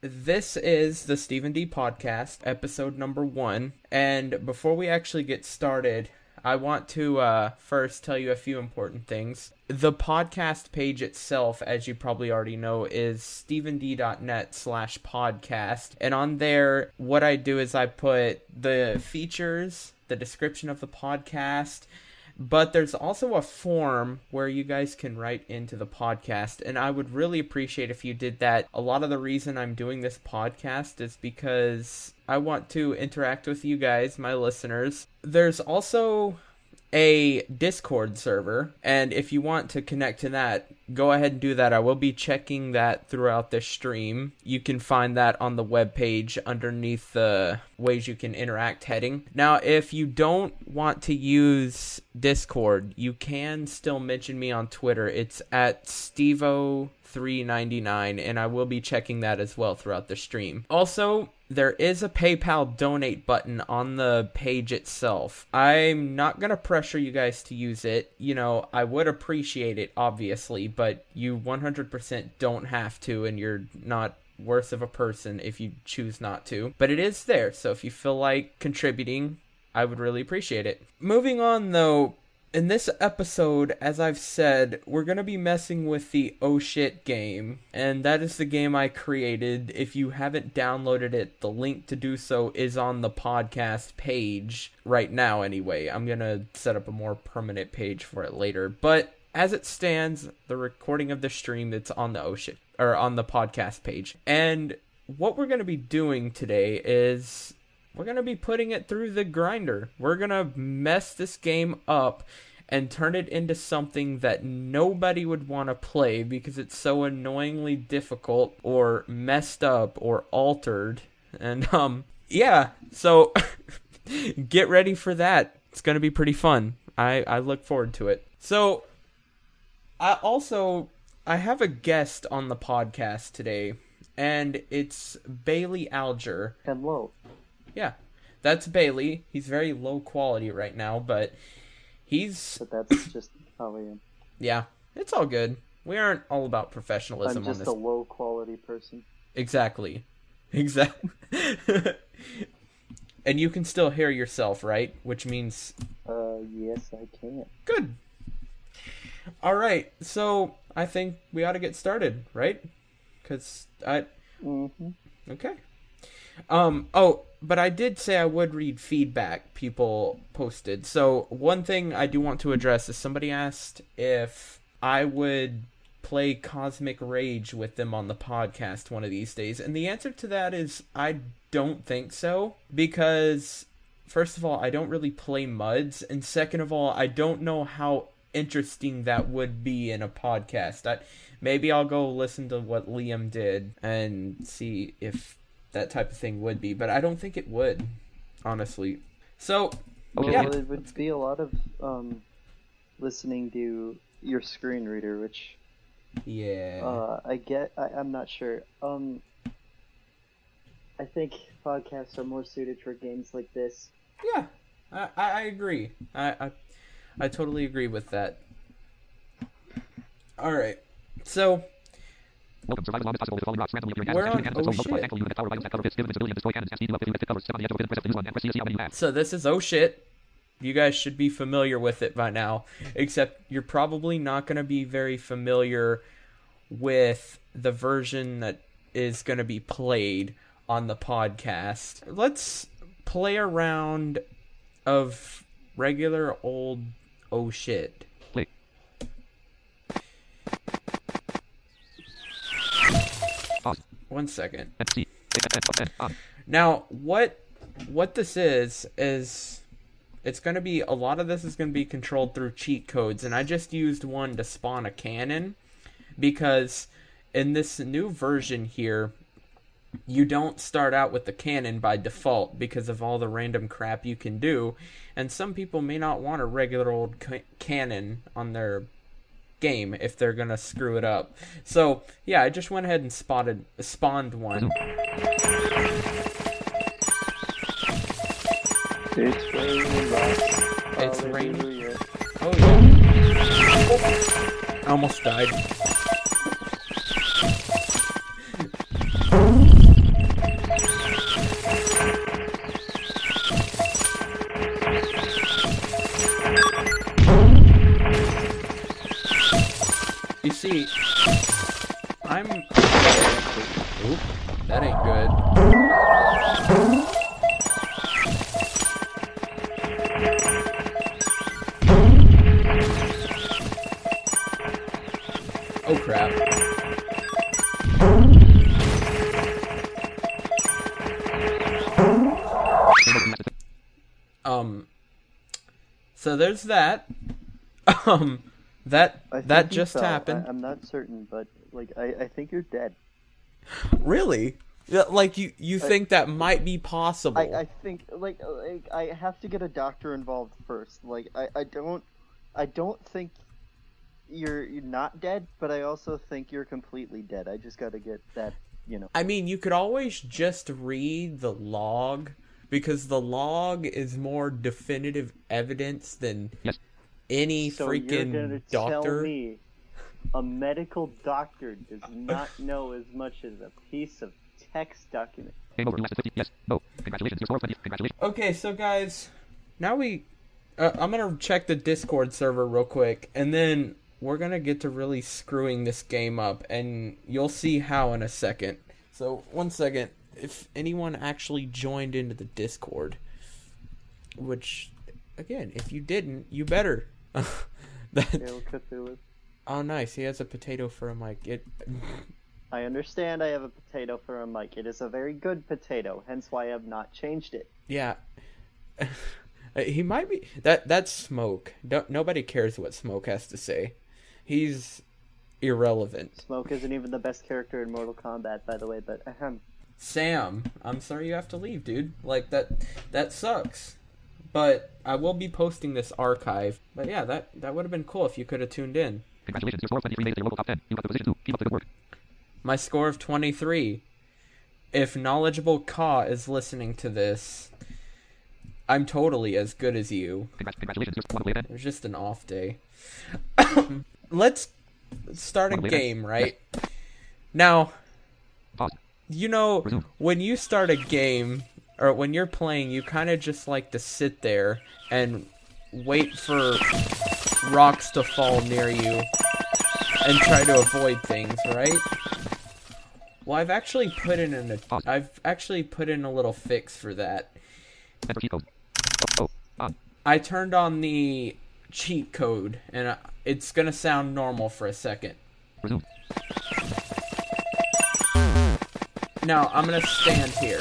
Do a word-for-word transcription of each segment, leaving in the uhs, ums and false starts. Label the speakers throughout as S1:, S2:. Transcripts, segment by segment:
S1: this is the Stephen D Podcast, episode number one. And before we actually get started, I want to uh, first tell you a few important things. The podcast page itself, as you probably already know, is stephend.net slash podcast. And on there, what I do is I put the features, the description of the podcast, but there's also a form where you guys can write into the podcast, and I would really appreciate if you did that. A lot of the reason I'm doing this podcast is because I want to interact with you guys, my listeners. There's also a Discord server, and if you want to connect to that, go ahead and do that. I will be checking that throughout the stream. You can find that on the webpage underneath the ways you can interact heading. Now, if you don't want to use Discord, you can still mention me on Twitter. It's at Stevo three ninety-nine, and I will be checking that as well throughout the stream. Also, there is a PayPal donate button on the page itself. I'm not going to pressure you guys to use it. You know, I would appreciate it, obviously, but you one hundred percent don't have to, and you're not worse of a person if you choose not to. But it is there, so if you feel like contributing, I would really appreciate it. Moving on, though, in this episode, as I've said, we're going to be messing with the Oh Shit game, and that is the game I created. If you haven't downloaded it, the link to do so is on the podcast page right now anyway. I'm going to set up a more permanent page for it later, but as it stands, the recording of the stream, it's on the Oh Shit, or on the podcast page. And what we're going to be doing today is we're going to be putting it through the grinder. We're going to mess this game up and turn it into something that nobody would want to play because it's so annoyingly difficult or messed up or altered. And, um, yeah, so get ready for that. It's going to be pretty fun. I, I look forward to it. So, I also, I have a guest on the podcast today, and it's Bailey Alger.
S2: Hello.
S1: Yeah, that's Bailey. He's very low quality right now, but he's...
S2: But that's just how I am.
S1: Yeah, it's all good. We aren't all about professionalism
S2: I'm
S1: on
S2: just
S1: this.
S2: a low quality person.
S1: Exactly. Exactly. And you can still hear yourself, right? Which means...
S2: Uh, yes, I can.
S1: Good. All right, so I think we ought to get started, right? Because I...
S2: Mm-hmm.
S1: Okay. Um, oh, but I did say I would read feedback people posted. So one thing I do want to address is somebody asked if I would play Cosmic Rage with them on the podcast one of these days. And the answer to that is I don't think so. Because, first of all, I don't really play MUDs. And second of all, I don't know how interesting that would be in a podcast. I, maybe I'll go listen to what Liam did and see if that type of thing would be, but I don't think it would, honestly. So,
S2: well,
S1: yeah.
S2: It would be a lot of um, listening to your screen reader, which
S1: Yeah.
S2: uh, I get. I, I'm not sure. Um, I think podcasts are more suited for games like this.
S1: Yeah, I, I agree. I, I I totally agree with that. All right, so.
S3: Welcome, survival is possible with falling rocks randomly appearing
S1: We're on
S3: cannons,
S1: Oh
S3: multiple
S1: Shit.
S3: thankful unit that power rifles that cover fists, given civilian destroy cannons, and speed them up with covers, step on the edge of a press up the news one, and press C to see how many you have.
S1: So this is Oh Shit. You guys should be familiar with it by now, except you're probably not going to be very familiar with the version that is going to be played on the podcast. Let's play a round of regular old Oh Shit.
S3: Play. Pause.
S1: One second.
S3: F C. F F on.
S1: Now, what what this is is it's going to be a lot of this is going to be controlled through cheat codes, and I just used one to spawn a cannon because in this new version here, you don't start out with the cannon by default because of all the random crap you can do, and some people may not want a regular old ca- cannon on their game if they're gonna screw it up. So yeah, I just went ahead and spotted spawned one.
S2: It's raining rocks.
S1: It's raining.
S2: Hallelujah.
S1: Oh yeah. I almost died. Um, so there's that. Um, that
S2: I think
S1: that
S2: you
S1: just
S2: fell.
S1: happened.
S2: I, I'm not certain, but like I, I think you're dead.
S1: Really? Yeah, like you, you think that might be possible?
S2: I, I think like like I have to get a doctor involved first. Like I, I don't I don't think you're you're not dead, but I also think you're completely dead. I just got to get that, you know.
S1: I mean, you could always just read the log, because the log is more definitive evidence than
S3: Yes.
S1: any
S2: So
S1: freaking
S2: you're gonna
S1: doctor.
S2: tell me a medical doctor does not know as much as a piece of text document?
S3: Game over in less than fifty. Yes. No. Congratulations. Your score twenty. Congratulations.
S1: Okay, so guys, now we, uh, I'm gonna check the Discord server real quick, and then we're gonna get to really screwing this game up, and you'll see how in a second. So one second, if anyone actually joined into the Discord, which, again, if you didn't, you better. that,
S2: Hail Cthulhu.
S1: oh, nice, he has a potato for a mic. It.
S2: I understand I have a potato for a mic. It is a very good potato, hence why I have not changed it.
S1: Yeah. He might be that that's Smoke. Don't, nobody cares what Smoke has to say. He's irrelevant.
S2: Smoke isn't even the best character in Mortal Kombat, by the way, but ahem.
S1: Sam, I'm sorry you have to leave, dude. Like that that sucks. But I will be posting this archive. But yeah, that that would have been cool if you could have tuned in.
S3: Congratulations. Your score of twenty-three made it to your local top ten. You got the position two. Keep up the good work.
S1: My score of twenty-three. If knowledgeable Ka is listening to this, I'm totally as good as you.
S3: Congrats, congratulations. Your score one
S1: It was just an off day. Let's start a game, right? Now,
S3: Pause.
S1: you know,
S3: Resume.
S1: when you start a game, or when you're playing, you kind of just like to sit there and wait for rocks to fall near you and try to avoid things, right? Well, I've actually put in an I've actually put in a little fix for that.
S3: Enter cheat code. Oh, oh, on.
S1: I turned on the cheat code, and I- it's gonna sound normal for a second.
S3: Resume.
S1: Now, I'm gonna stand here.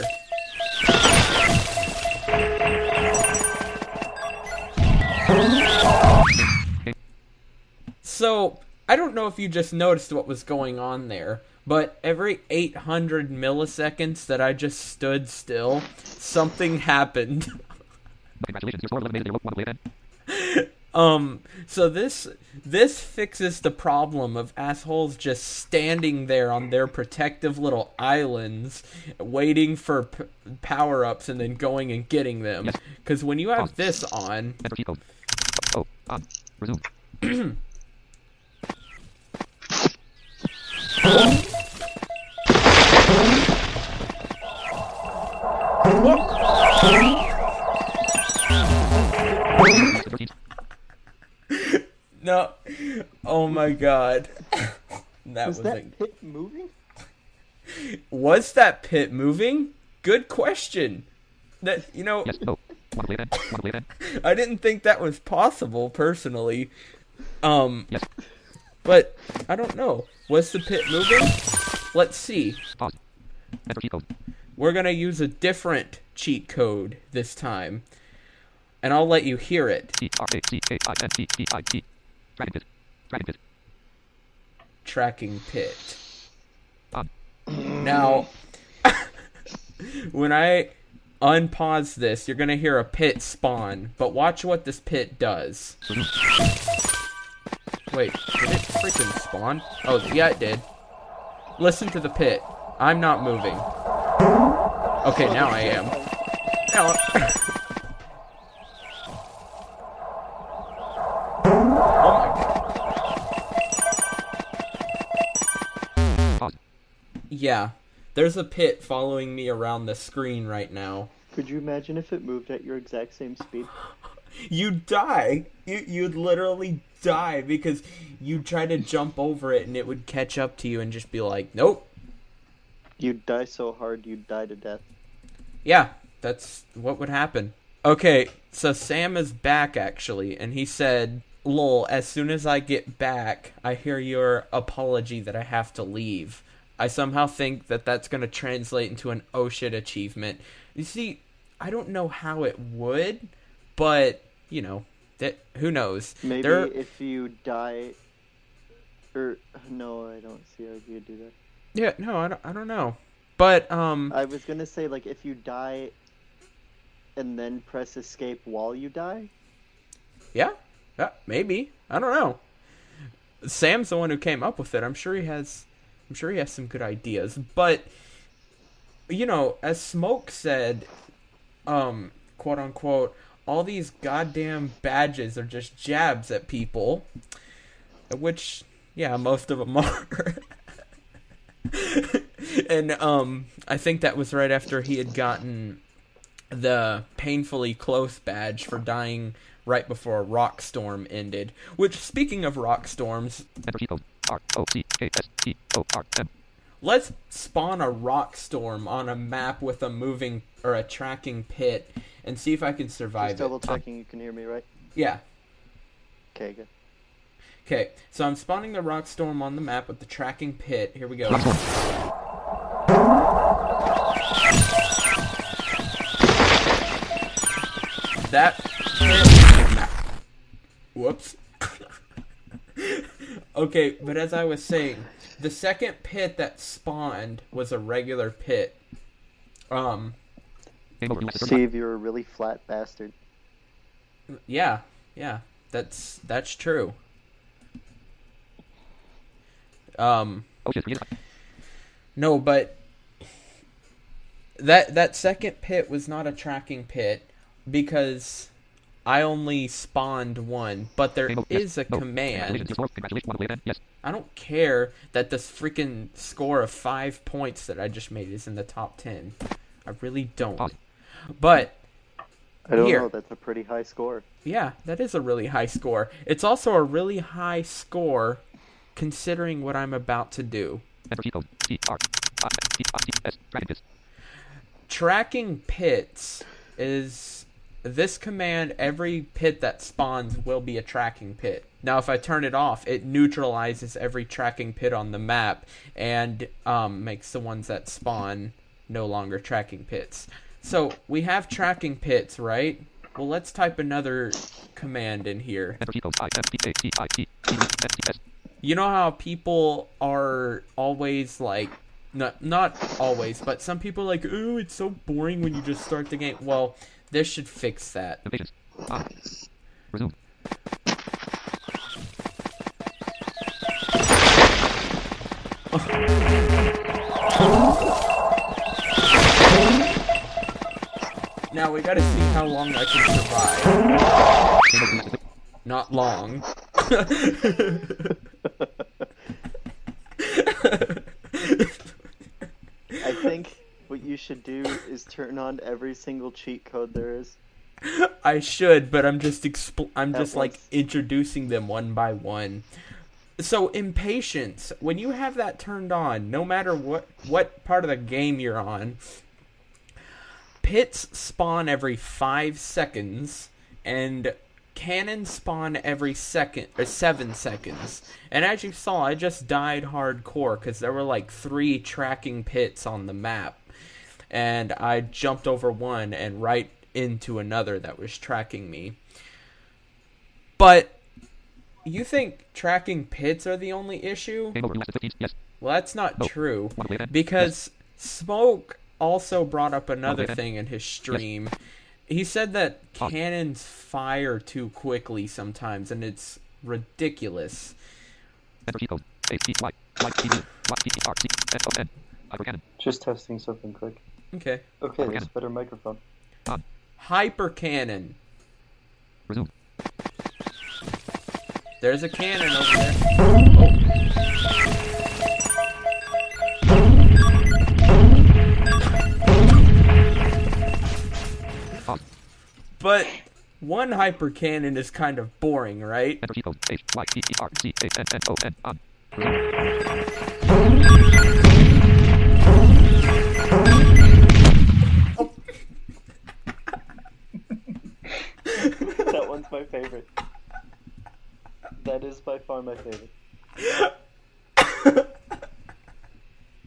S1: So, I don't know if you just noticed what was going on there, but every eight hundred milliseconds that I just stood still, something happened.
S3: Congratulations. Your score eleven made it to your local one ten.
S1: Um, so this this fixes the problem of assholes just standing there on their protective little islands, waiting for p- power-ups and then going and getting them.
S3: Yes.
S1: Because when you have
S3: Pause.
S1: this on,
S3: Enter cheat code. Oh, on. Resume. thirteen.
S1: no, oh my god, that
S2: Was
S1: was
S2: that
S1: a,
S2: pit moving?
S1: was that pit moving? Good question. That you know,
S3: Yes. No. One play then. One play then.
S1: I didn't think that was possible personally. Um,
S3: Yes.
S1: but I don't know. Was the pit moving? Let's see.
S3: Pause. Enter cheat code.
S1: We're gonna use a different cheat code this time, and I'll let you hear it.
S3: T R A C K I N T T I T. Dragon pit. Dragon pit.
S1: Tracking pit.
S3: On.
S1: Now, when I unpause this, you're gonna hear a pit spawn, but watch what this pit does.
S3: Resume.
S1: Wait, did it freaking spawn? Oh, yeah, it did. Listen to the pit. I'm not moving. Okay, now I am. Now oh my god.
S3: Pause.
S1: Yeah, there's a pit following me around the screen right now.
S2: Could you imagine if it moved at your exact same speed?
S1: You'd die. You, you'd literally die because you'd try to jump over it and it would catch up to you and just be like, nope.
S2: You'd die so hard you'd die to death.
S1: Yeah, that's what would happen. Okay, so Sam is back actually, and he said, lol, as soon as I get back, I hear your apology that I have to leave. I somehow think that that's going to translate into an oh shit achievement. You see, I don't know how it would, but you know, that who knows?
S2: Maybe
S1: There-
S2: if you die, or no, I don't see how you do that.
S1: Yeah, no, I don't, I don't know, but um,
S2: I was gonna say like if you die, and then press escape while you die.
S1: yeah, yeah, maybe. I don't know. Sam's the one who came up with it. I'm sure he has. I'm sure he has some good ideas, but you know, as Smoke said, um, quote unquote, all these goddamn badges are just jabs at people, which, yeah, most of them are. And um, I think that was right after he had gotten the painfully close badge for dying right before a rock storm ended. Which, speaking of rock storms,
S3: Enter cheat code. R O C K S T O R M.
S1: let's spawn a rock storm on a map with a moving or a tracking pit and see if I can survive
S2: Just double
S1: it.
S2: checking you can hear me right.
S1: Yeah.
S2: Okay, good.
S1: Okay, so I'm spawning the rock storm on the map with the tracking pit. Here we go. That pit... Whoops. Okay, but as I was saying, the second pit that spawned was a regular pit. Um,
S3: Game over. Left
S2: Steve, you're a really flat bastard.
S1: yeah, yeah, that's that's true. Um,
S3: Oh shit. Forget it.
S1: no, but that that second pit was not a tracking pit because I only spawned one, but there
S3: Game over. Yes.
S1: is a
S3: No.
S1: command.
S3: Congratulations. Your score. Congratulations. Want to play again? Yes.
S1: I don't care that this freaking score of five points that I just made is in the top ten. I really don't.
S3: Pause.
S1: But
S2: I don't
S1: Here.
S2: know. That's a pretty high score.
S1: yeah, that is a really high score. It's also a really high score considering what I'm about to do.
S3: Enter cheat code. T R I T I T S. Dragon Pits.
S1: Tracking pits is this command. Every pit that spawns will be a tracking pit. Now, if I turn it off, it neutralizes every tracking pit on the map and um, makes the ones that spawn no longer tracking pits. So we have tracking pits, right? Well, let's type another command in here.
S3: Enter cheat code. I M P A T I T T S T S.
S1: You know how people are always like, not not always, but some people are like, ooh, it's so boring when you just start the game. Well, this should fix that.
S3: Impatience. On. Resume.
S1: Now we gotta see how long I can survive.
S3: Game over. Left.
S1: Not long.
S2: I think what you should do is turn on every single cheat code there is.
S1: I should, but I'm just expl- I'm
S2: That
S1: just like
S2: was-
S1: introducing them one by one. So impatience, when you have that turned on, no matter what what part of the game you're on, pits spawn every five seconds, and cannons spawn every second or seven seconds. And as you saw, I just died hardcore because there were like three tracking pits on the map, and I jumped over one and right into another that was tracking me. But you think tracking pits are the only issue?
S3: Game over. Last fifteen. Yes.
S1: Well, that's not
S3: No.
S1: true.
S3: Want to play again?
S1: Because Smoke also brought up another
S3: Okay.
S1: thing in his stream. He said that
S3: Oh.
S1: cannons fire too quickly sometimes, and it's ridiculous.
S3: Enter cheat code. A T Y Y T D Y T E R C S O N. Hyper cannon.
S2: Just testing something quick.
S1: Okay.
S2: Okay,
S3: Okay.
S2: that's better microphone.
S3: On.
S1: Hyper cannon.
S3: Resume.
S1: There's a cannon over there. Oh.
S3: Pause.
S1: But one hyper cannon is kind of boring, right?
S3: Enter cheat code. H Y P E R C A N N O N. On.
S2: That one's my favorite. That is by far my favorite.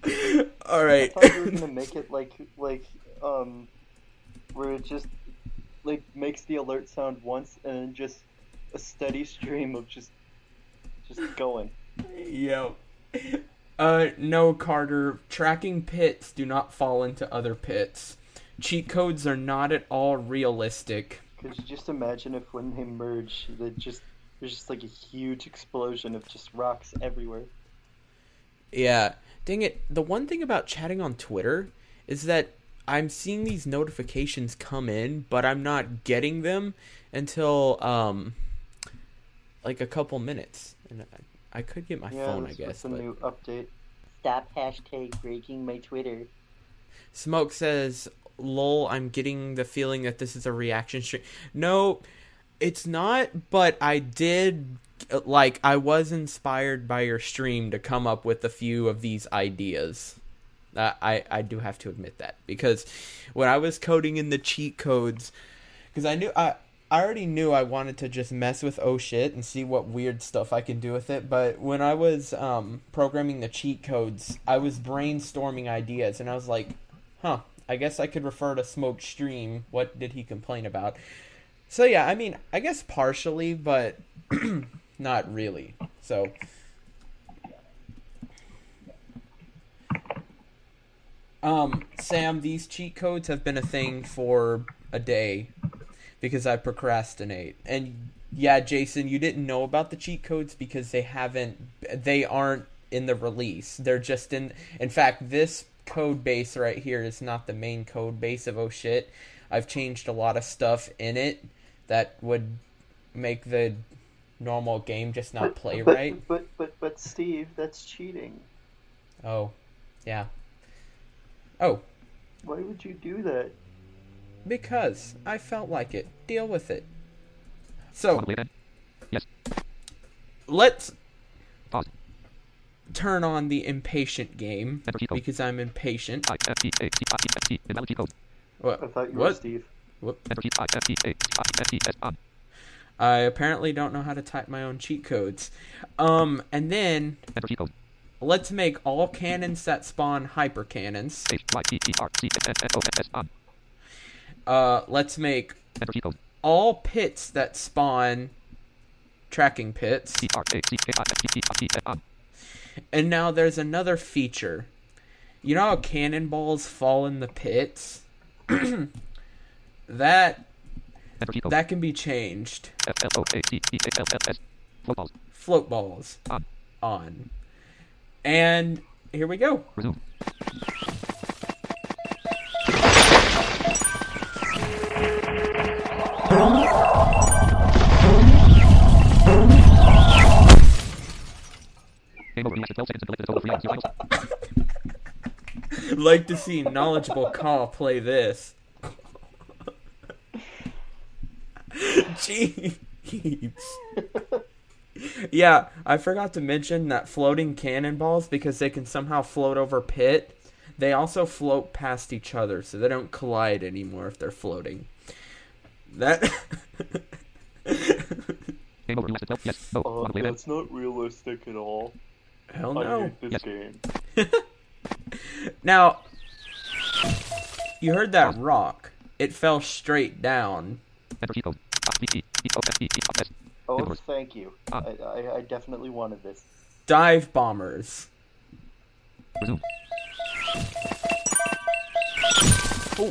S1: All
S2: I
S1: right.
S2: thought you were gonna make it like like um where it just like makes the alert sound once and then just a steady stream of just just going.
S1: Yep. Uh, no, Carter. Tracking pits do not fall into other pits. Cheat codes are not at all realistic.
S2: Could you just imagine if when they merge, that just there's just like a huge explosion of just rocks everywhere.
S1: Yeah. Dang it. The one thing about chatting on Twitter is that I'm seeing these notifications come in, but I'm not getting them until, um, like a couple minutes. And I, I could get my
S2: yeah,
S1: phone, I
S2: that's
S1: guess.
S2: a
S1: But...
S2: new update. Stop hashtag breaking my Twitter.
S1: Smoke says, lol, I'm getting the feeling that this is a reaction stream. No, it's not, but I did, like, I was inspired by your stream to come up with a few of these ideas. Uh, I, I do have to admit that, because when I was coding in the cheat codes, because I knew, I, I already knew I wanted to just mess with oh shit and see what weird stuff I can do with it, but when I was um, programming the cheat codes, I was brainstorming ideas, and I was like, huh, I guess I could refer to Smoke's stream. What did he complain about? So yeah, I mean, I guess partially, but not really. So um Sam, these cheat codes have been a thing for a day because I procrastinate. And yeah, Jason, you didn't know about the cheat codes because they haven't they aren't in the release. They're just in in fact, this code base right here is not the main code base of oh shit. I've changed a lot of stuff in it that would make the normal game just not
S2: but,
S1: play
S2: but,
S1: right.
S2: But, but but but Steve, that's cheating.
S1: Oh, yeah. Oh.
S2: Why would you do that?
S1: Because I felt like it. Deal with it. So,
S3: yes.
S1: Let's
S3: Pause.
S1: turn on the impatient game
S3: Enter cheat code.
S1: because I'm impatient.
S3: I F T A C I F T invalid cheat code.
S1: What?
S2: I thought you
S1: what?
S2: were Steve.
S1: What?
S3: Enter cheat I F T A C I F T S on.
S1: I apparently don't know how to type my own cheat codes. Um, and then
S3: Enter cheat code.
S1: let's make all cannons that spawn hyper cannons.
S3: H Y P E R C S S O S S on.
S1: Uh, let's make
S3: Enter cheat code.
S1: all pits that spawn tracking pits.
S3: P R A C K I F T T I T S on.
S1: And now there's another feature. You know how cannonballs fall in the pits? that
S3: Enter cheat code.
S1: that can be changed.
S3: F L O A C E A L L S. Float balls.
S1: Float balls
S3: On.
S1: on. And here we go.
S3: Resume. Game over. Lasted twelve seconds until it is over. Free items. Your items.
S1: Like to see knowledgeable Kaw play this. Jeez. Yeah, I forgot to mention that floating cannonballs, because they can somehow float over pit, they also float past each other, so they don't collide anymore if they're floating. That...
S3: Game over. Lasted twelve. Yes. No.
S2: Uh,
S3: Want to play that?
S2: that's not realistic at all.
S1: Hell
S2: I
S1: no.
S2: hate this
S3: Yes.
S2: game.
S1: Now, you heard that rock. It fell straight down.
S3: Enter cheat code. I V E E O S E E O S.
S2: Oh,
S3: Indoors.
S2: thank you.
S3: Ah.
S2: I, I I definitely wanted this.
S1: Dive bombers.
S3: Resume.
S1: Oh.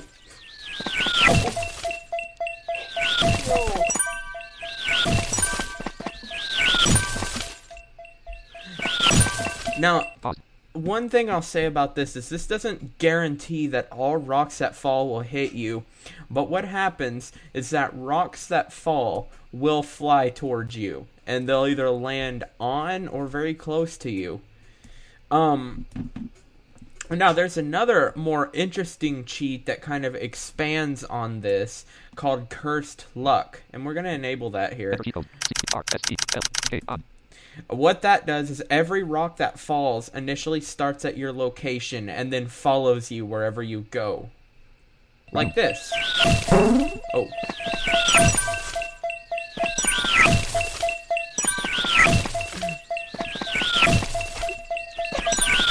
S1: Now,
S3: Pause.
S1: one thing I'll say about this is this doesn't guarantee that all rocks that fall will hit you, but what happens is that rocks that fall will fly towards you, and they'll either land on or very close to you. Um, now there's another more interesting cheat that kind of expands on this called Cursed Luck, and we're going to enable that here.
S3: Enter cheat code. C R S E L K on.
S1: What that does is every rock that falls initially starts at your location and then follows you wherever you go. Like this. Oh.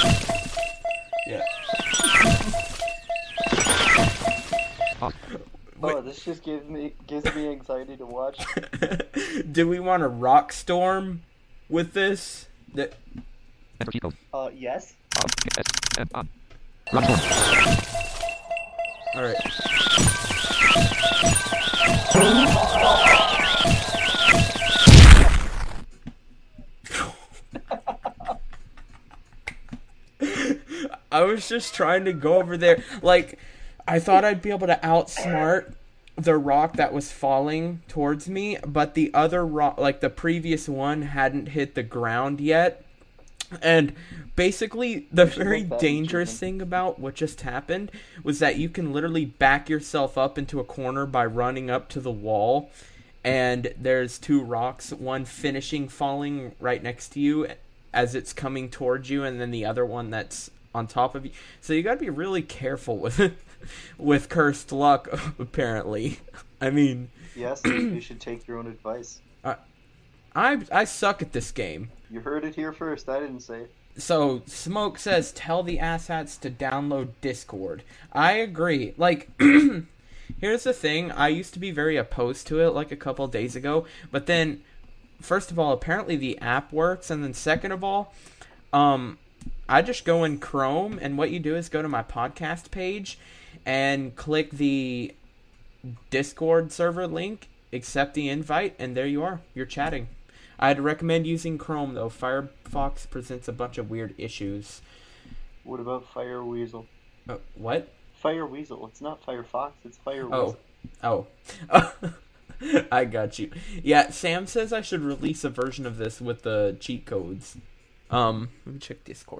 S1: Yeah.
S3: Pause.
S2: Oh, this just gives me gives me anxiety to watch.
S1: Do we want a rock storm with this? That
S3: Enter cheat code.
S2: Uh, yes.
S3: On. S. M. On. Run storm.
S1: all right. I was just trying to go over there. Like, I thought I'd be able to outsmart the rock that was falling towards me, but the other rock, like the previous one, hadn't hit the ground yet. And basically, the very
S2: make that
S1: dangerous
S2: achievement.
S1: thing about what just happened was that you can literally back yourself up into a corner by running up to the wall. And there's two rocks, one finishing falling right next to you as it's coming towards you, and then the other one that's on top of you. So you gotta be really careful with with cursed luck, apparently. I mean,
S2: Yes, you should take your own advice.
S1: I I suck at this game.
S2: You heard it here first. I didn't say it.
S1: So Smoke says, tell the asshats to download Discord. I agree. Like, here's the thing. I used to be very opposed to it like a couple days ago. But then, first of all, apparently the app works. And then second of all, um, I just go in Chrome. And what you do is go to my podcast page and click the Discord server link, accept the invite, and there you are. You're chatting. I'd recommend using Chrome, though. Firefox presents a bunch of weird issues.
S2: What about Fire Weasel?
S1: Uh, what?
S2: Fire Weasel. It's not Firefox. It's Fire
S1: Oh.
S2: Weasel.
S1: Oh. I got you. Yeah, Sam says I should release a version of this with the cheat codes. Um, let me check Discord.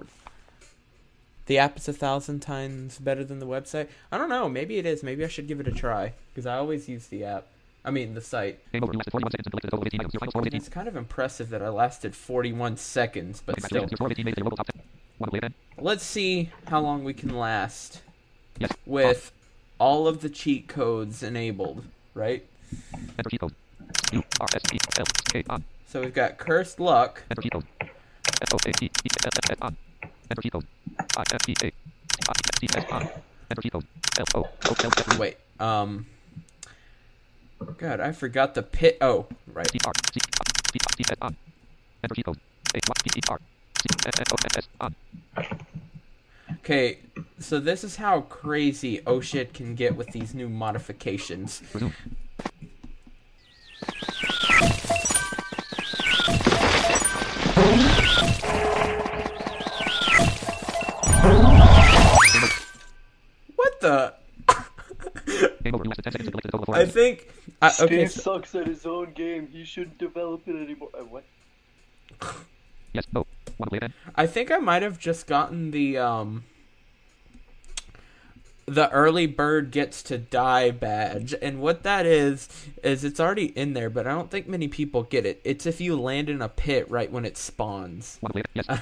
S1: The app is a thousand times better than the website. I don't know. Maybe it is. Maybe I should give it a try. Because I always use the app. I mean, the site.
S3: Game over. You lasted forty-one seconds and collected a total of eighteen items. Your final score was eighteen.
S1: It's kind of impressive that I lasted forty-one seconds, but still.
S3: Congratulations. Your score of eighteen made it to your local top ten. Want to play again?
S1: Let's see how long we can last
S3: Yes.
S1: with all of the cheat codes enabled, right?
S3: Enter cheat code. U R S P L K on.
S1: So we've got Cursed Luck.
S3: Enter cheat code. S O A T E L S S on. Enter cheat code. I F T A I F T S on. Enter cheat code. L O O L S.
S1: Wait, um... God, I forgot the pit... Oh, right.
S3: T R C T T S on. Enter cheat code. H Y T E R C S S O S S on.
S1: Okay, so this is how crazy Oh Shit can get with these new modifications.
S3: Resume.
S1: What the...
S3: Game over. You lasted ten seconds and collected a total of four
S1: I
S3: items.
S1: think... I,
S2: Steve
S1: okay, so,
S2: sucks at his own game. He shouldn't develop it anymore. Uh, what?
S3: Yes. No. Want to play again?
S1: I think I might have just gotten the, um... the early bird gets to die badge. And what that is, is it's already in there, but I don't think many people get it. It's if you land in a pit right when it spawns.
S3: Want to play again? Yes.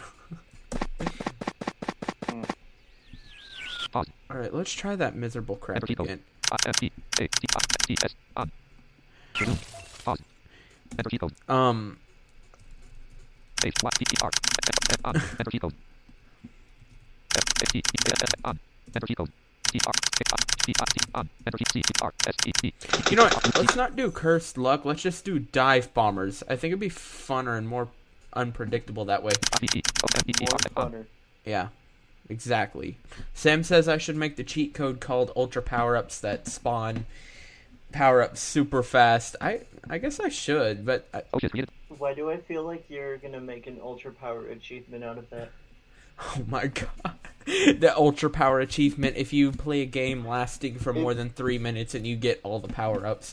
S3: Pause.
S1: Alright, let's try that miserable crap
S3: Enter cheat code.
S1: again.
S3: I F T A T I F T S on. Resume. Pause. Enter cheat code.
S1: Um,
S3: H Y T E R S S on. Enter cheat code. F A T E S S on. Enter cheat code. T R K I T I T on. Enter cheat C T R S E T.
S1: you know what? Let's not do Cursed Luck. Let's just do Dive Bombers. I think it'd be funner and more unpredictable that way.
S3: I V E O M E E
S2: More
S3: R S on.
S2: funner.
S1: Yeah, exactly. Sam says I should make the cheat code called Ultra Power-Ups that spawn power-ups super fast. I I guess I should, but... I,
S3: Oh shit, created.
S2: Why do I feel like you're gonna make an ultra power achievement out of that?
S1: oh my god. The Ultra Power achievement if you play a game lasting for more than three minutes and you get all the power-ups.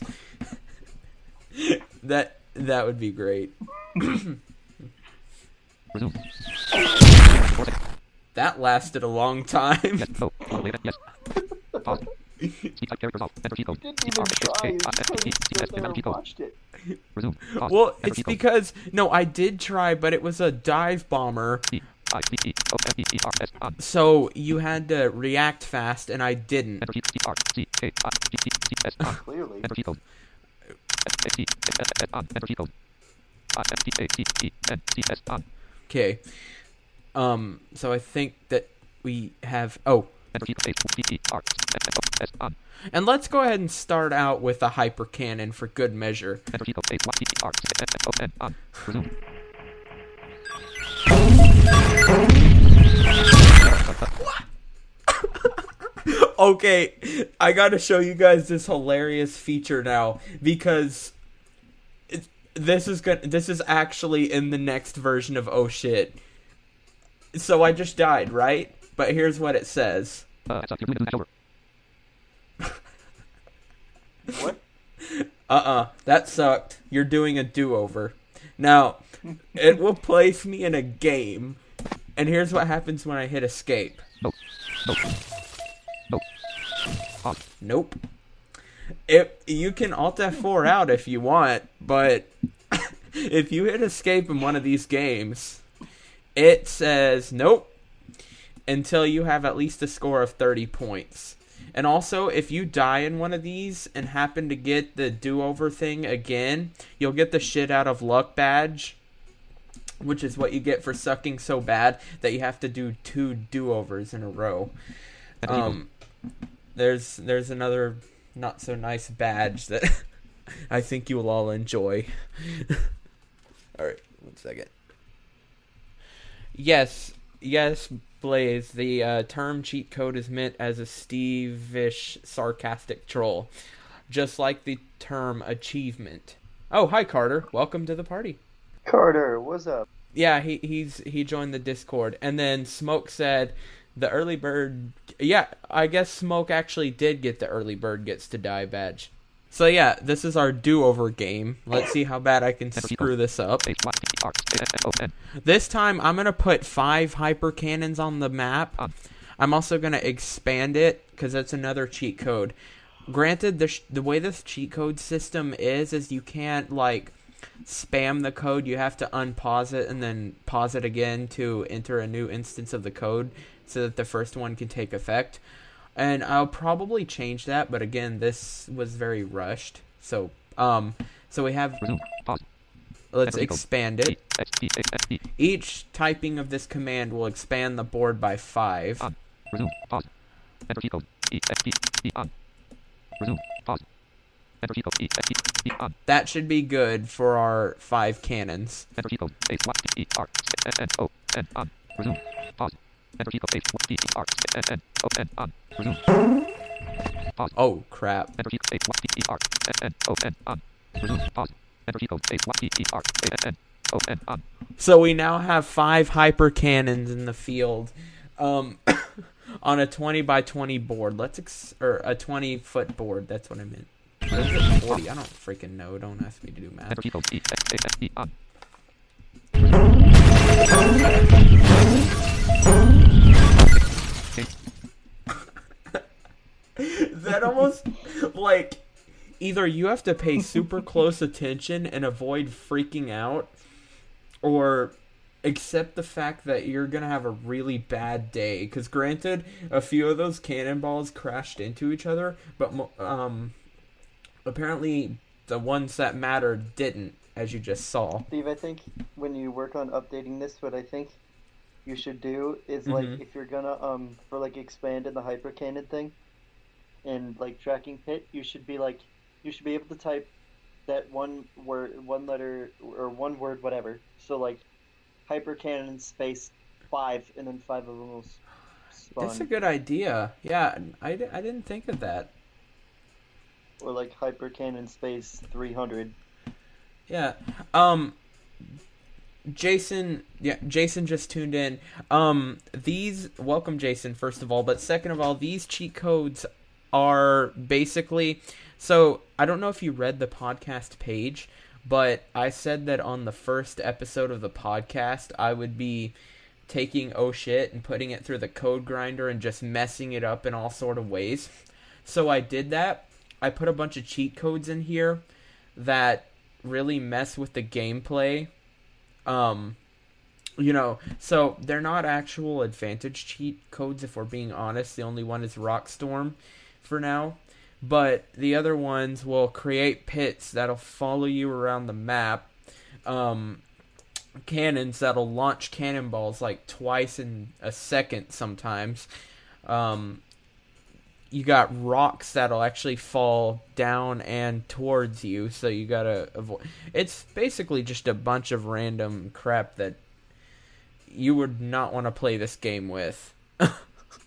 S1: that that would be great.
S3: Resume. Four seconds.
S1: That lasted a long time.
S3: Yes. No. Want to play again? Yes. Pause. C type characters off. Enter cheat code.
S2: Didn't
S3: T
S2: even
S3: R
S2: try.
S3: K
S2: You
S3: I F T
S2: just
S3: C S
S2: stood there
S3: enter
S2: and
S3: cheat code.
S2: watched it.
S3: Resume. Pause.
S1: Well,
S3: Enter
S1: it's
S3: cheat code.
S1: because... No, I did try, but it was a dive bomber.
S3: T I V E O M E E R S on.
S1: So you had to react fast, and I didn't.
S3: Enter cheat T R C K I T T C S on.
S2: Clearly.
S3: Enter cheat code. S A T S S S on. Enter cheat code. I F T A T E N C S on.
S1: Okay. Um, so I think that we have... Oh,
S3: Enter key space T T R S on.
S1: And let's go ahead and start out with a hyper cannon for good measure.
S3: Enter key code space T T R S O N on. Resume.
S1: Okay, I gotta show you guys this hilarious feature now because it, this is good. This is actually in the next version of Oh Shit. So I just died, right? But here's what it says.
S3: Uh, it's up. You're doing it over.
S2: What?
S1: Uh-uh, that sucked. You're doing a do-over. Now, it will place me in a game, and here's what happens when I hit escape.
S3: Nope. Nope. Nope. Pause.
S1: Nope. It, you can Alt F four out if you want, but if you hit escape in one of these games, it says nope until you have at least a score of thirty points. And also, if you die in one of these and happen to get the do-over thing again, you'll get the shit out of luck badge, which is what you get for sucking so bad that you have to do two do-overs in a row. Um, there's there's another not so nice badge that I think you will all enjoy. All right, one second. Yes, yes, Blaze. The uh, term cheat code is meant as a Steve-ish sarcastic troll, just like the term achievement. Oh, hi Carter. Welcome to the party.
S2: Carter, what's up?
S1: Yeah, he he's he joined the Discord, and then Smoke said the early bird. Yeah, I guess Smoke actually did get the early bird gets to die badge. So yeah, this is our do-over game. Let's see how bad I can screw this up. This time I'm gonna put five hyper cannons on the map. I'm also gonna expand it because that's another cheat code. Granted, the sh- the way this cheat code system is is you can't like spam the code. You have to unpause it and then pause it again to enter a new instance of the code so that the first one can take effect. And I'll probably change that, but again, this was very rushed. So, um, so we have.
S3: Resume. Pause.
S1: Let's
S3: Enter
S1: expand it. Each typing of this command will expand the board by five.
S3: On. Resume. Pause. Enter key code. E X P E on. Resume. Pause. Enter key code. E X P E on.
S1: That should be good for our five cannons.
S3: Enter key code. Space Y E R N O N on. Resume. Pause. Enter key code. Space Y E R N N O N on. Resume. Pause.
S1: Oh crap!
S3: Enter key code. Space Y E R N N O N on. Resume. Pause. Enter key code. Space Y E R N N O N on.
S1: So we now have five hyper cannons in the field, um, on a twenty by twenty board. Let's ex- or a twenty foot board. That's what I meant. Or is it forty? I don't freaking know. Don't ask me to do math.
S3: Enter key code. E X A S E on.
S1: That almost like either you have to pay super close attention and avoid freaking out, or accept the fact that you're gonna have a really bad day. Because granted, a few of those cannonballs crashed into each other, but um, apparently the ones that mattered didn't, as you just saw.
S2: Steve, I think when you work on updating this, what I think you should do is like
S1: Mhm.
S2: if you're gonna um for like expand in the hyper cannon thing and like tracking pit, you should be like you should be able to type that one word, one letter or one word, whatever. So like hyper cannon space five, and then five of them will spawn.
S1: That's a good idea. Yeah, I, I didn't think of that.
S2: Or like hyper cannon space three hundred.
S1: Yeah. Um Jason yeah, Jason just tuned in. Um these welcome Jason first of all, but second of all, these cheat codes are basically so I don't know if you read the podcast page, but I said that on the first episode of the podcast I would be taking oh shit and putting it through the code grinder and just messing it up in all sort of ways. So I did that. I put a bunch of cheat codes in here that really mess with the gameplay. Um, you know, so they're not actual advantage cheat codes, if we're being honest. The only one is Rockstorm for now. But the other ones will create pits that'll follow you around the map. Um, cannons that'll launch cannonballs like twice in a second sometimes. Um, you got rocks that'll actually fall down and towards you, so you gotta avoid. It's basically just a bunch of random crap that you would not want to play this game with.
S3: Oh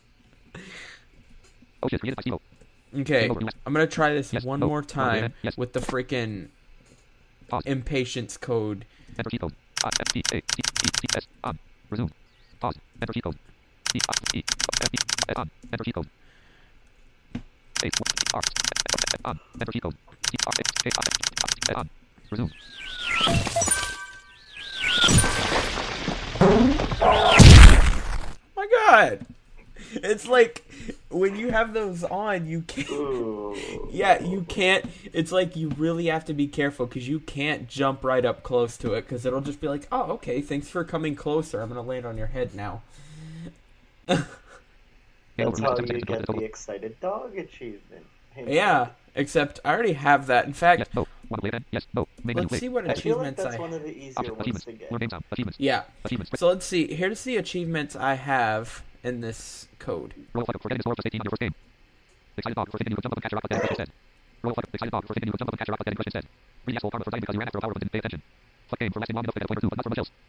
S3: shit, created by Steve-O.
S1: Okay,
S3: Game over.
S1: I'm gonna try this
S3: Yes.
S1: one
S3: No.
S1: more
S3: No.
S1: time
S3: Yes.
S1: with the freaking
S3: Pause.
S1: impatience code.
S3: Enter cheat code. Uh, F T A T E T S on. Resume. Pause. Enter cheat code. E E F E on. Enter cheat code. Space R on. Enter cheat code. T R A on. Resume.
S1: My God, it's like when you have those on, you can't.
S2: Ooh.
S1: Yeah, you can't. It's like you really have to be careful because you can't jump right up close to it because it'll just be like, oh, okay, thanks for coming closer. I'm gonna land on your head now.
S2: That's how you get the excited dog achievement. Hey,
S1: Yeah, except I already have that. In fact,
S3: Yes. No. Want to play then? Yes. No. Make a new
S1: let's
S3: play.
S1: see what
S2: I feel like
S1: achievements
S2: that's
S1: I.
S2: one of the easier
S3: Option.
S2: ones
S3: Achievements.
S2: to get.
S3: Learn game sound. Achievements.
S1: Yeah.
S3: Achievements.
S1: So let's see. Here's the achievements I have in this code.
S3: Roll a flutter for getting a score of plus eighteen on your first game. Excited dog for thinking you could jump up and catch a rock but getting questions said. Roll a flutter. Excited dog for thinking you could jump up and catch a rock but getting questions said. Really asshole karma for dying because you ran after a power but didn't pay attention. Fuck game for lasting long enough to get a point or two, but not for much else.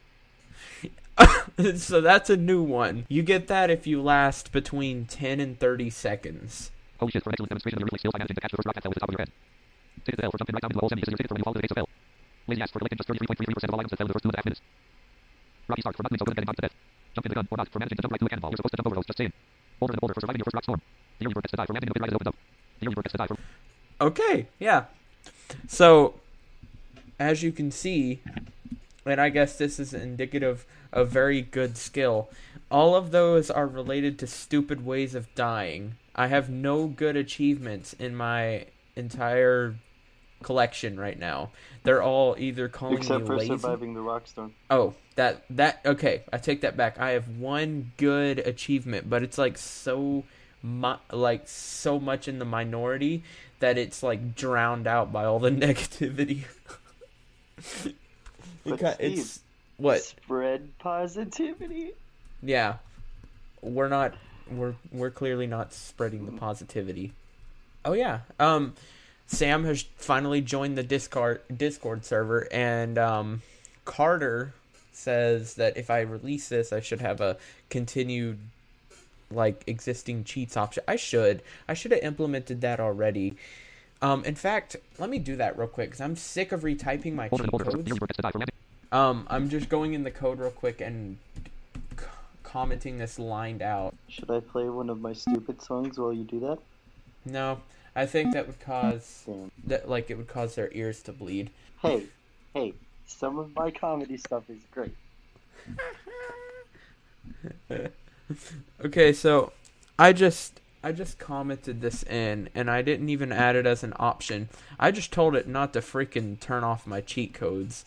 S1: So that's a new one. You get that if you last between ten and thirty seconds.
S3: Holy shit, for an excellent demonstration of your skills, I managed to catch the first rock tail with the top of your head. Ticket to L for jumping right down into the hole seventy, so you're ticket for when you fall to the gates of hell. Lazy ass for collecting just thirty-three point three three percent of all items that fell in the first two and a half minutes. Rocky start for not doing so good and getting knocked to death. Jump in the gun, or not, for managing to jump right to a cannonball. You're supposed to jump over those, just saying. Boulder in the boulder for surviving your first rock storm. The early bird gets to die for landing in a pit right as it opens up. The early bird gets to die for...
S1: Okay, yeah. So, as you can see, and I guess this is indicative of very good skill, all of those are related to stupid ways of dying. I have no good achievements in my entire collection right now. They're all either calling
S2: Except
S1: me
S2: for
S1: lazy.
S2: surviving the rock storm.
S1: Oh, that that okay. I take that back. I have one good achievement, but it's like so, mu- like so much in the minority that it's like drowned out by all the negativity.
S2: But
S1: Because
S2: Steve,
S1: it's what?
S2: Spread positivity.
S1: Yeah, we're not. We're we're clearly not spreading the positivity. Oh yeah. Um, Sam has finally joined the Discord Discord server, and um, Carter says that if I release this, I should have a continued like existing cheats option. I should. I should have implemented that already. Um, in fact, let me do that real quick because I'm sick of retyping my
S3: Boulder in
S1: cheat
S3: the boulder for the
S1: codes.
S3: early bird gets to die for landing.
S1: Um, I'm just going in the code real quick and c- commenting this lined out.
S2: Should I play one of my stupid songs while you do that?
S1: No, I think that would cause
S2: Damn.
S1: that like it would cause their ears to bleed.
S2: Hey, hey, some of my comedy stuff is great.
S1: Okay, so I just I just commented this in, and I didn't even add it as an option. I just told it not to freaking turn off my cheat codes.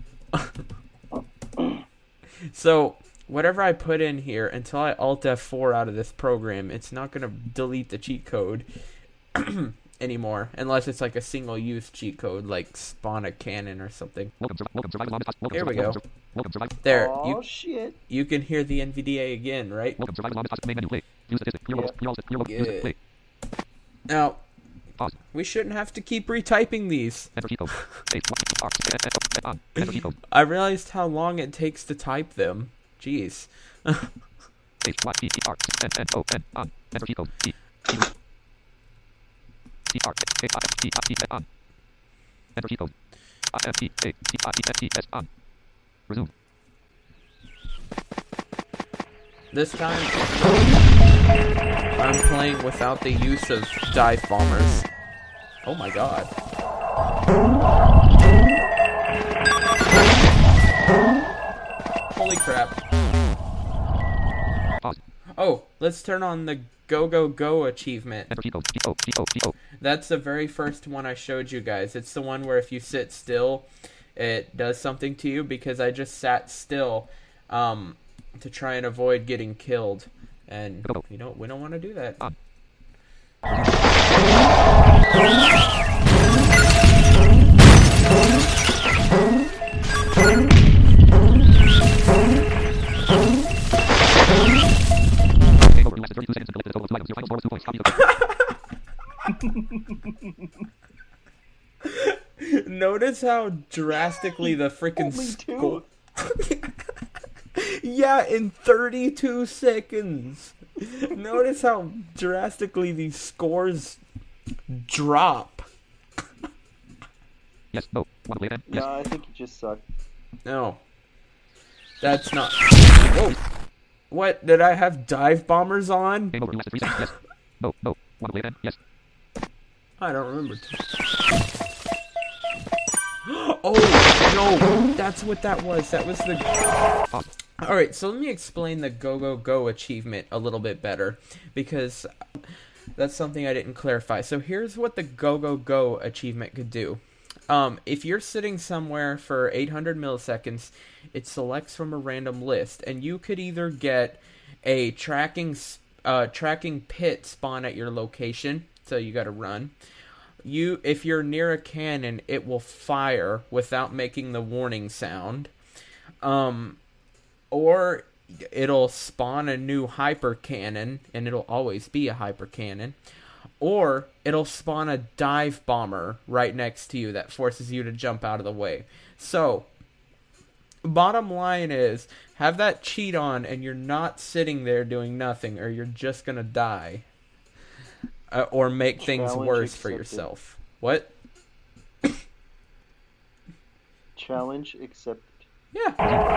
S1: So whatever I put in here, until I Alt F four out of this program, it's not gonna delete the cheat code anymore, unless it's like a single use cheat code, like spawn a cannon or something.
S3: Welcome, sur- welcome, survival on welcome,
S1: Here we
S3: welcome,
S1: go.
S3: sur- Welcome, survival.
S1: There,
S2: Oh
S1: you
S2: shit!
S1: you can hear the N V D A again, right?
S3: Welcome, survival on main menu. Play. Use statistic. Clear rolls. Clear rolls. Clear rolls.
S1: Yeah.
S3: Music. Play.
S1: Now,
S3: Pause.
S1: we shouldn't have to keep retyping these.
S3: Enter cheat code. Space. R. R. On. Enter cheat code.
S1: I realized how long it takes to type them. Jeez.
S3: Space. Y. T. T. R. N. N. O. N. On. Enter cheat code. T. T. T. R. K. I. T. I. T. On. Enter cheat code. I. N. T. A. T. I. T. N. T. S. On. Resume.
S1: This time, I'm playing without the use of dive bombers. Oh my god. Holy crap.
S3: Pause.
S1: Oh, let's turn on the Go Go Go achievement.
S3: Enter cheat code. G. O. G. O. G. O.
S1: That's the very first one I showed you guys. It's the one where if you sit still, it does something to you, because I just sat still um, to try and avoid getting killed. And, you know, we don't want to do that.
S3: On. Game over. You lasted thirty-two seconds and collected a total voice. Copy the
S1: Notice how drastically the freaking
S2: Only
S1: score.
S2: two.
S1: Yeah, in thirty-two seconds. Notice how drastically these scores drop.
S3: Yes. No. Want to play again? Yes.
S2: No, I think you just suck.
S1: No. That's not. Whoa. What? Did I have dive bombers on?
S3: Game over. Lasted three seconds. Yes. No. No. Want to play again? Yes.
S1: I don't remember. Oh, no. That's what that was. That was the...
S3: Awesome.
S1: Alright, so let me explain the Go Go Go achievement a little bit better, because that's something I didn't clarify. So here's what the Go Go Go achievement could do. Um, if you're sitting somewhere for eight hundred milliseconds, it selects from a random list, and you could either get a tracking uh, tracking pit spawn at your location, so you gotta run. You, if you're near a cannon, it will fire without making the warning sound. Um... Or it'll spawn a new hyper cannon, and it'll always be a hyper cannon. Or it'll spawn a dive bomber right next to you that forces you to jump out of the way. So, bottom line is, have that cheat on, and you're not sitting there doing nothing, or you're just gonna die. Uh, or make things
S2: Challenge
S1: worse for
S2: accepted.
S1: yourself. What?
S2: Challenge accepted.
S1: Yeah.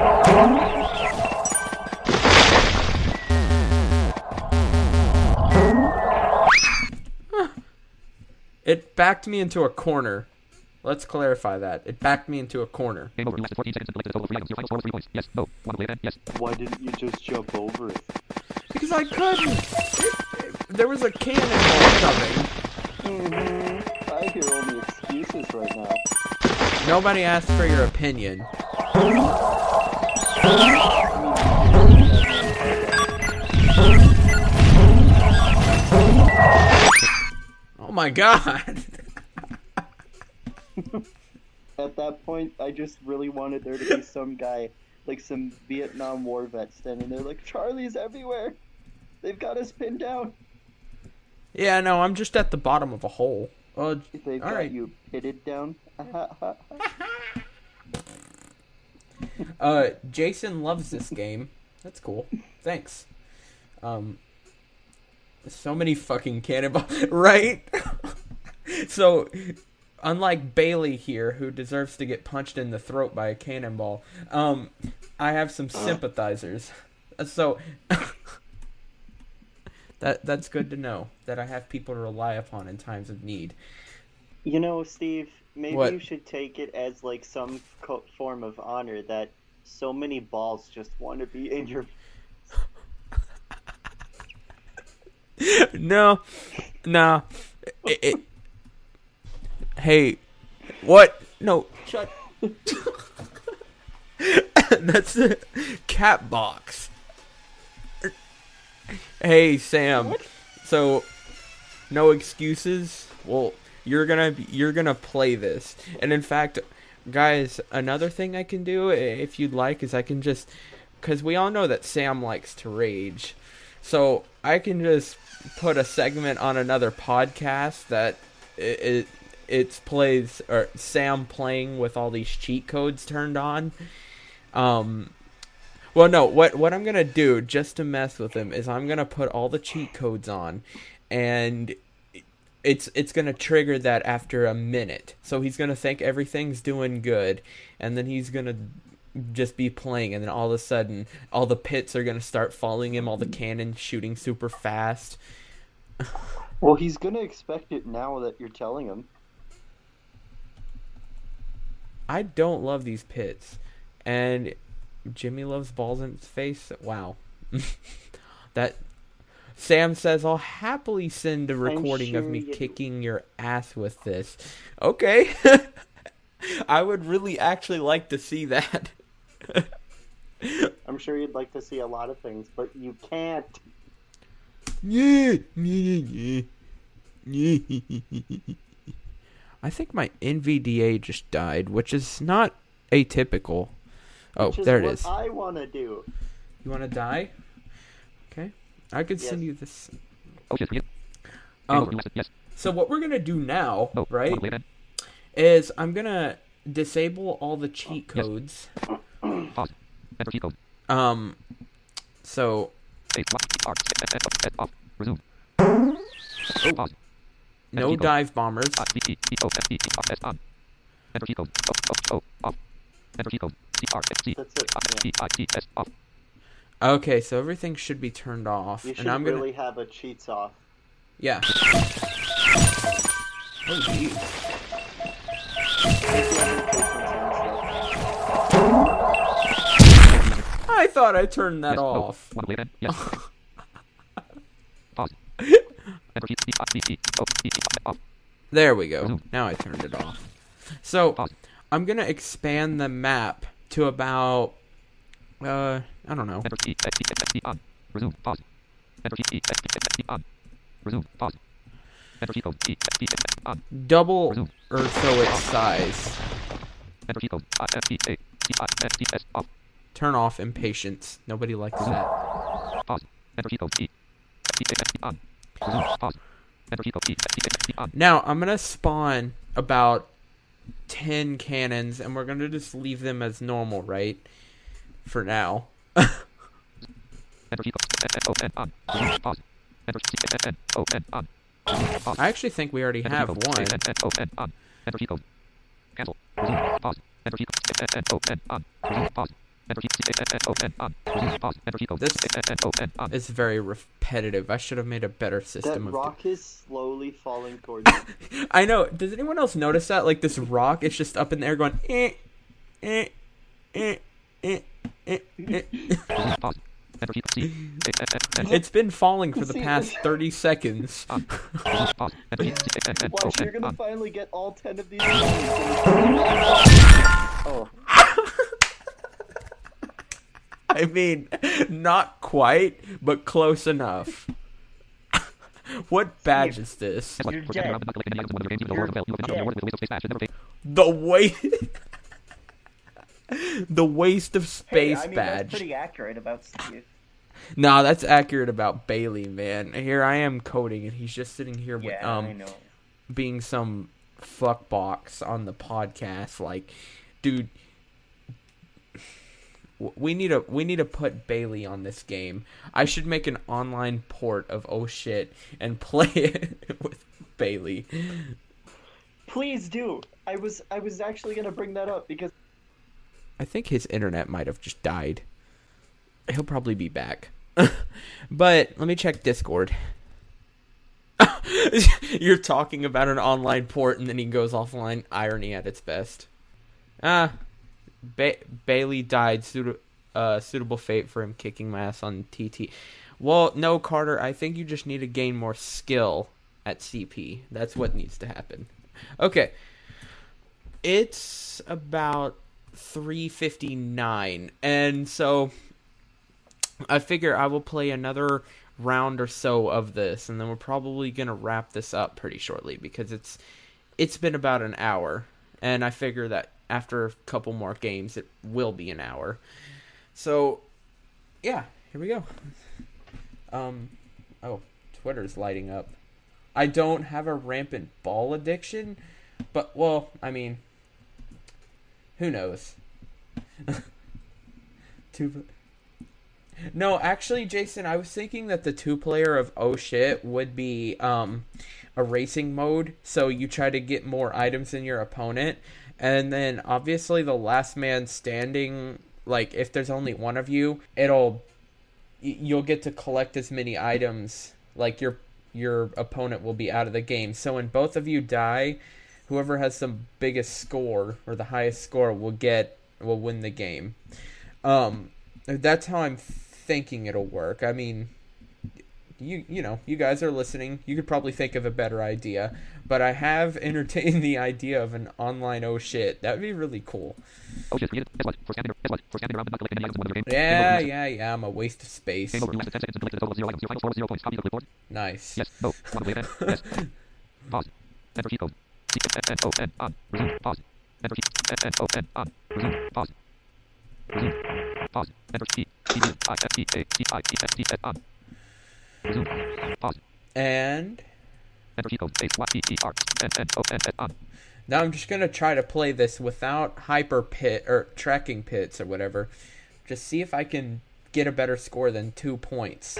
S1: Huh. It backed me into a corner. Let's clarify that. It backed me into a corner.
S3: Game over. Lasted fourteen seconds and collected a total of three items. Your final score was three points. Yes. No. Want to play again? Yes.
S2: Why didn't you just jump over it?
S1: Because I couldn't. It, it, there was a cannonball coming.
S2: Mm-hmm. I hear only excuses right now.
S1: Nobody asked for your opinion. Oh my god.
S2: At that point, I just really wanted there to be some guy, like some Vietnam War vet, standing there like, Charlie's everywhere! They've got us pinned down!
S1: Yeah, no, I'm just at the bottom of a hole. Oh,
S2: They've got
S1: alright.
S2: you pitted down?
S1: Uh, Jason loves this game. That's cool. Thanks. Um, so many fucking cannonballs, right? So, unlike Bailey here, who deserves to get punched in the throat by a cannonball, um, I have some sympathizers. So, that that's good to know, that I have people to rely upon in times of need.
S2: You know, Steve, maybe
S1: What?
S2: you should take it as like some co- form of honor that so many balls just want to be in your...
S1: No, no. It, it, hey, what? No, shut. That's the cat box. Hey, Sam.
S2: What?
S1: So, no excuses. Well, you're gonna be, you're gonna play this, and in fact, guys, another thing I can do, if you'd like, is I can just, because we all know that Sam likes to rage, so I can just put a segment on another podcast that it, it it's plays or Sam playing with all these cheat codes turned on. Um, well, no, what what I'm gonna do just to mess with him is I'm gonna put all the cheat codes on, and it's it's gonna trigger that after a minute. So he's gonna think everything's doing good, and then he's gonna just be playing, and then all of a sudden all the pits are gonna start following him, all the cannons shooting super fast.
S2: Well, he's gonna expect it now that you're telling him.
S1: I don't love these pits, and Jimmy loves balls in his face. Wow. That Sam says, I'll happily send a recording of
S2: sure
S1: me
S2: you-
S1: kicking your ass with this. Okay. I would really actually like to see that.
S2: I'm sure you'd like to see a lot of things, but you can't.
S1: Yeah, yeah, yeah, yeah. I think my N V D A just died, which is not atypical. Oh,
S2: Which is
S1: there it
S2: what
S1: is.
S2: I want to do.
S1: You want to die? Okay. I could
S2: Yes.
S1: send you this.
S3: Oh shit, forget.
S1: Um,
S3: Yes. Yes.
S1: so what we're gonna do now,
S3: No.
S1: right,
S3: Want to play again?
S1: is I'm gonna disable all the cheat
S3: Yes.
S1: codes.
S3: Pause. Enter cheat code.
S1: Um, so
S3: Space. Lock. R. S. S. S. Off. Resume. Oh. Pause.
S1: no
S3: cheat code.
S1: dive bombers.
S3: Ah, D, E, E, O, S, E, E, off, S, on. Enter cheat code. Oh, oh, oh, off. Enter cheat code. C, R, S, C,
S2: That's it,
S3: off,
S2: yeah.
S3: T, I, T, S, off.
S1: Okay, so everything should be turned off,
S2: You should
S1: and I'm gonna
S2: really have a cheats off.
S1: yeah. Oh, geez.
S2: If you have patience and stuff.
S1: I thought I turned that
S3: Yes, no.
S1: off.
S3: Want to play again? Yes. Pause. Enter cheat, D, I, D, E, O, E, E, off.
S1: There we go.
S3: Resume.
S1: Now I turned it off. So
S3: Pause.
S1: I'm gonna expand the map to about uh I don't know.
S3: Enter T, S, T, S, T, on. Resume. Pause. Enter T, S, T, S, T, on. Resume. Pause. Enter cheat code. T, S, T, S, on.
S1: Double
S3: Resume.
S1: or so its size.
S3: Enter cheat code. I, S, T, A, T, I, S, T, S, off.
S1: Turn off impatience. Nobody likes that.
S3: Pause. Enter cheat code. T, S, T, S, T, on. Resume. Pause. Enter cheat code. T, S, T, S, T, on.
S1: Now I'm gonna spawn about ten cannons, and we're gonna just leave them as normal, right? For now.
S3: Enter cheat code. S, S, O, N, on. Resume. Pause. Enter C, S, S, N, O, N, on. Resume. Pause.
S1: I actually think we already
S3: Enter
S1: have
S3: cheat code.
S1: one.
S3: S, S, N, O, N, on. Enter cheat code. Cancel. Resume. Pause. Enter cheat code. S, S, N, O, N, on. Resume. Pause. Enter cheat code. S, S, N, O, N, on. Resume. Pause. Enter cheat code.
S1: This-
S3: S, S, N, O, N, on.
S1: It's very repetitive. I should have made a better
S2: That
S1: system of
S2: rock is slowly falling towards you.
S1: I know. Does anyone else notice that? Like this rock, it's just up in the air going eh, eh, eh, eh, eh, eh.
S3: Resume. Pause. Enter cheat code. C, S, S, N,
S1: It's been falling for the
S2: See,
S1: past thirty seconds.
S3: on. Resume. Pause. Enter cheat code. S, S, N, O,
S2: Watch, you're
S3: N,
S2: gonna
S3: on.
S2: finally get all ten of these. Oh,
S1: I mean, not quite, but close enough. What badge is this?
S3: Guess what?
S4: You're
S3: For second
S4: dead.
S3: round, not collecting any items in one of your games, even though Lord of Hell, you have been
S4: You're
S3: awarded with a waste of space badge. Should never take.
S1: The waste. The waste of
S4: Hey,
S1: space
S4: I mean,
S1: badge.
S4: that's pretty accurate about Steve.
S1: No, that's accurate about Bailey, man. Here I am coding, and he's just sitting here with
S4: Yeah,
S1: um.
S4: I know.
S1: being some fuck box on the podcast. Like, dude, w- we need to we need to put Bailey on this game. I should make an online port of oh shit and play it with Bailey.
S2: please do. I was I was actually gonna bring that up because
S1: I think his internet might have just died. He'll probably be back. But let me check Discord. You're talking about an online port and then he goes offline. Irony at its best. Ah, ba- Bailey died. Suit- uh, suitable fate for him kicking my ass on T T. Well, no, Carter. I think you just need to gain more skill at C P. That's what needs to happen. Okay. It's about three fifty-nine, and so I figure I will play another round or so of this, and then we're probably gonna wrap this up pretty shortly because it's it's been about an hour, and I figure that after a couple more games it will be an hour. So yeah, here we go. Um oh, Twitter's lighting up. I don't have a rampant ball addiction, but well, I mean, who knows? Two No, actually, Jason, I was thinking that the two-player of Oh Shit would be um, a racing mode, so you try to get more items than your opponent, and then obviously the last man standing, like, if there's only one of you, it'll, y- you'll get to collect as many items, like, your your opponent will be out of the game. So when both of you die, whoever has the biggest score, or the highest score, will get, will win the game. Um, that's how I'm thinking it'll work. I mean, you you know, you guys are listening. You could probably think of a better idea, but I have entertained the idea of an online oh shit. That'd be really cool.
S3: Oh shit, created. Guess what? For scanning, guess what? For scanning around, but not collecting any items in one of your games.
S1: Yeah,
S3: Game over.
S1: yeah, yeah. I'm a waste of space.
S3: Game over. You lasted ten seconds and collected a total of zero items. Your final score was zero points. Copy the clipboard.
S1: Nice.
S3: Yes. No. Want to play again? Yes. Pause. Enter cheat code. C S N O N on. Resume. Pause. Enter cheat. S N O N on. Resume. Pause. Resume. Pause. Enter T. T D I S T A T I T S T S on. Resume. Pause.
S1: And
S3: Enter key code. Space. Y E E R. N N O N S on.
S1: Now I'm just gonna try to play this without hyper pit or tracking pits or whatever. Just see if I can get a better score than two points.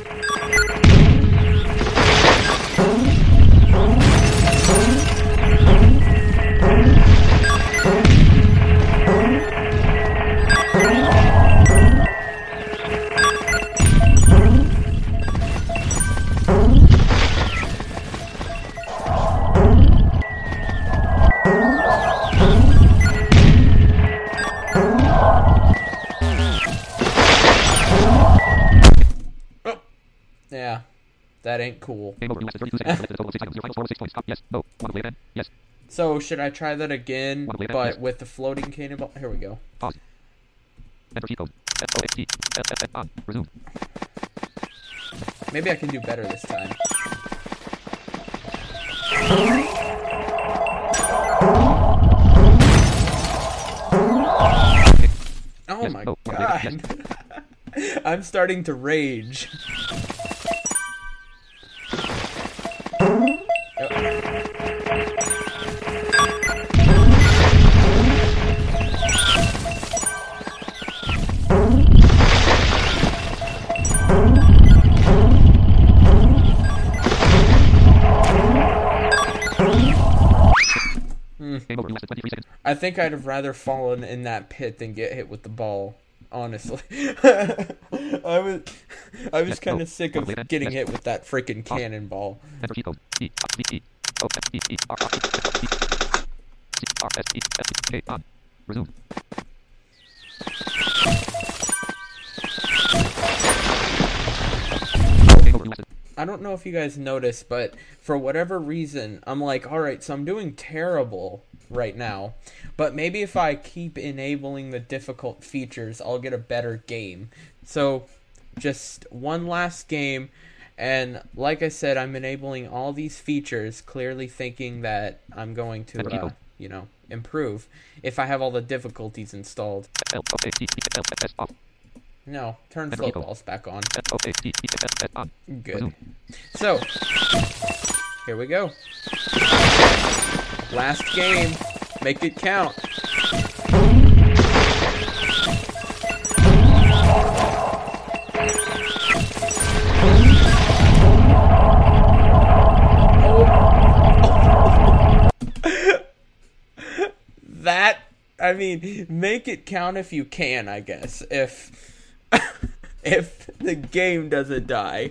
S1: Yeah, that ain't cool.
S3: Game over. You lasted thirty-two seconds. Selected a total of six items. Your final score was six points. Yes. No. Want to play again? Yes.
S1: So should I try that again,
S3: Wanna play that?
S1: but
S3: Yes.
S1: with the floating cannonball? Here we go.
S3: Pause. Enter key code. S O X T. S S S on. Resume.
S1: Maybe I can do better this time. Oh
S3: Yes.
S1: my
S3: No. Wanna play again?
S1: god. I'm starting to rage.
S3: Game over. You lasted twenty-three seconds.
S1: I think I'd have rather fallen in that pit than get hit with the ball. Honestly, I was I was kind of sick of getting hit with that freaking cannonball.
S3: Enter key code. E V E O S E E R R E C R S E S E K on. Resume. Game over. You lasted.
S1: I don't know if you guys noticed, but for whatever reason, I'm like, all right, so I'm doing terrible right now, but maybe if I keep enabling the difficult features, I'll get a better game. So just one last game, and like I said, I'm enabling all these features, clearly thinking that I'm going to, uh, you know, improve if I have all the difficulties installed.
S3: L O A T E L S S off.
S1: No, turn
S3: Enter
S1: float
S3: equal.
S1: balls back on.
S3: L O A T E L S S on.
S1: Good.
S3: Resume.
S1: So, here we go. Last game. Make it count. That, I mean, make it count if you can, I guess. If if the game doesn't die.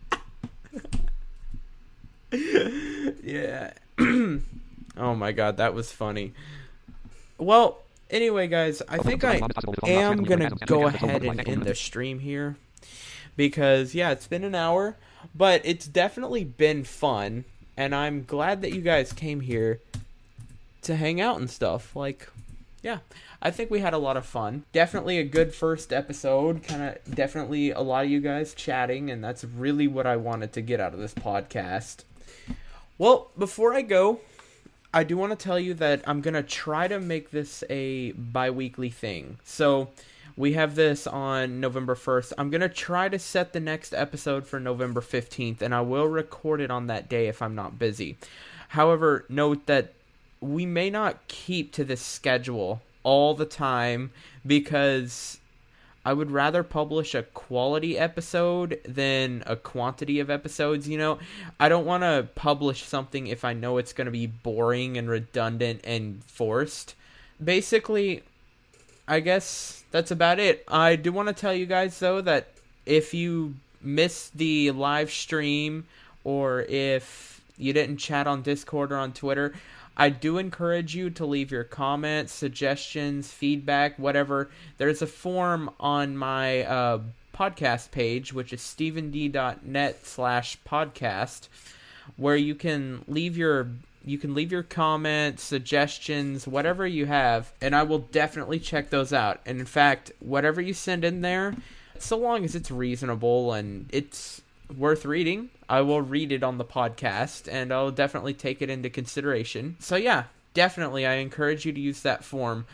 S1: Yeah. Oh my god, that was funny. Well, anyway, guys, I think I am gonna go ahead and end the stream here. Because, yeah, it's been an hour, but it's definitely been fun. And I'm glad that you guys came here to hang out and stuff. Like, yeah, I think we had a lot of fun. Definitely a good first episode. Kind of, definitely a lot of you guys chatting, and that's really what I wanted to get out of this podcast. Well, before I go, I do want to tell you that I'm going to try to make this a bi-weekly thing. So, we have this on November first. I'm going to try to set the next episode for November fifteenth, and I will record it on that day if I'm not busy. However, note that we may not keep to this schedule all the time because I would rather publish a quality episode than a quantity of episodes, you know? I don't want to publish something if I know it's going to be boring and redundant and forced. Basically, I guess that's about it. I do want to tell you guys, though, that if you missed the live stream or if you didn't chat on Discord or on Twitter, I do encourage you to leave your comments, suggestions, feedback, whatever. There's a form on my uh, podcast page, which is stevend.net slash podcast, where you can leave your you can leave your comments, suggestions, whatever you have, and I will definitely check those out. And in fact, whatever you send in there, so long as it's reasonable and it's worth reading, I will read it on the podcast, and I'll definitely take it into consideration. So yeah, definitely, I encourage you to use that form.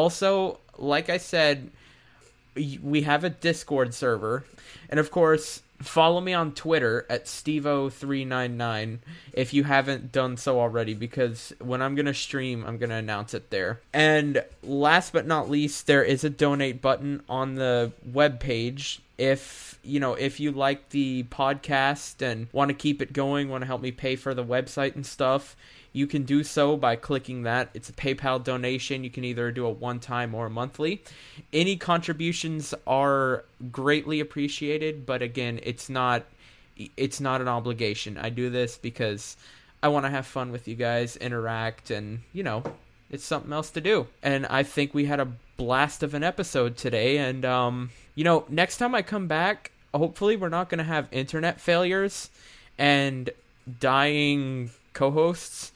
S1: Also, like I said, we have a Discord server, and of course, follow me on Twitter at Stevo three nine nine if you haven't done so already, because when I'm going to stream, I'm going to announce it there. And last but not least, there is a donate button on the webpage. If, you know, if you like the podcast and want to keep it going, want to help me pay for the website and stuff, you can do so by clicking that. It's a PayPal donation. You can either do a one-time or a monthly. Any contributions are greatly appreciated, but again, it's not it's not an obligation. I do this because I want to have fun with you guys, interact, and, you know, it's something else to do. And I think we had a blast of an episode today, and, um, you know, next time I come back, hopefully we're not going to have internet failures and dying co-hosts.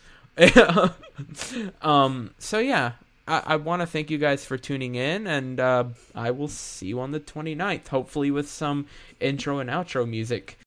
S1: um, so yeah, I, I want to thank you guys for tuning in, and uh, I will see you on the twenty-ninth, hopefully with some intro and outro music.